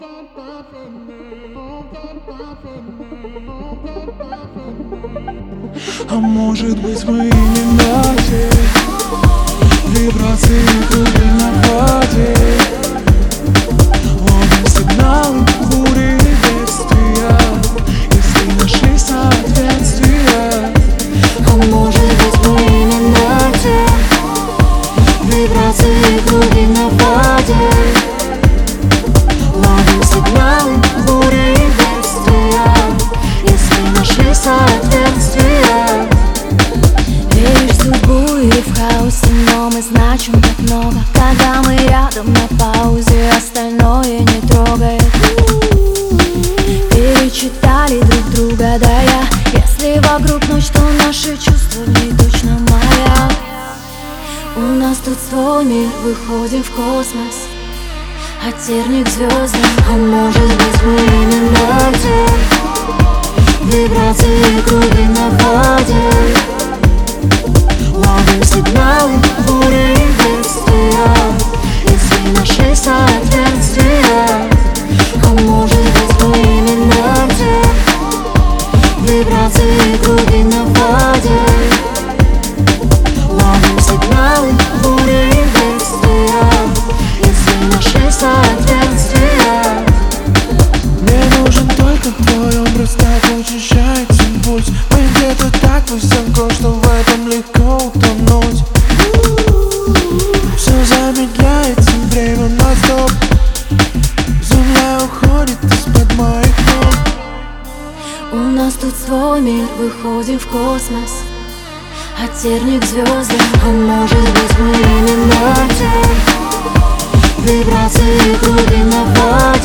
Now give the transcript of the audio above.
А может быть, мы именно те вибрации круги на воде. Ловим сигналы бури и бедствия, если нашли соответствия. А может быть, мы именно те вибрации круги на воде. Ловим сигналы бури и бедствия, если нашли соответствия. Веришь в судьбу и в хаосе, но мы значим так много. Когда мы рядом на паузе, остальное не трогает. Перечитали друг друга, да я. Если вокруг ночь, то наши чувства не точно моя. У нас тут свой мир, выходим в космос, от терник к звездам. А может быть, мы именно те вибрации круги на воде. Ловим сигналы бури и бедствия, если нашли соответствия. А может быть, мы именно те вибрации круги на воде. Ловим сигналы бури и бедствия, если нашли соответствия. Мне нужен только твой образ, так учащается пульс. Мы где-то так высоко, что в этом легко утонуть. Все замедляется, время на стоп. Земля уходит из-под моих ног. У нас тут свой мир, выходим в космос, от терник к звездам. А может быть, мы именно те вибрации круги на воде.